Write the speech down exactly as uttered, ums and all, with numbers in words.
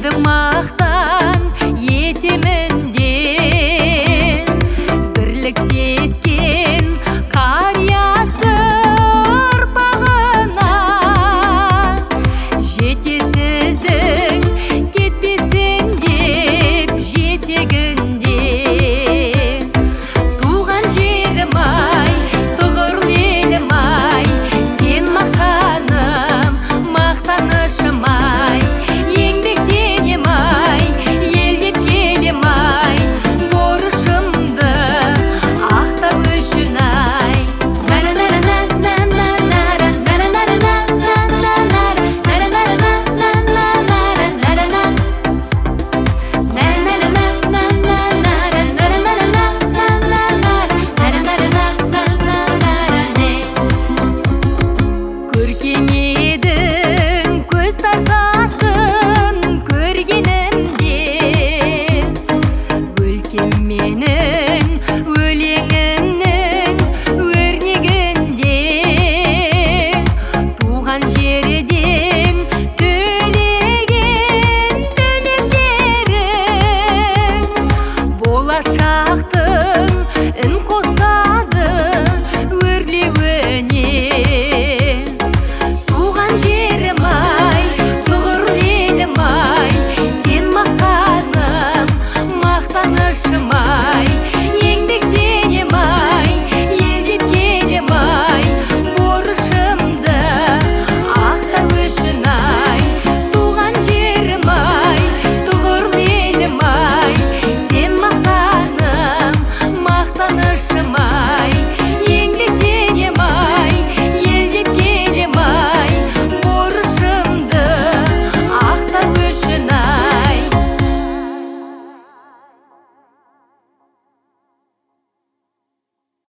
сізді мақтан етемін деп бірліктескен қариясы ұрпағына жетесіздің кетпесін деп жетегінде туған жерім ай тұғырлы елім ай сен мақтаным мақтанышым ай еңбектенем ай елдеп келем ай борышымды ақтау үшін ай көрген едің көз тартатын көрген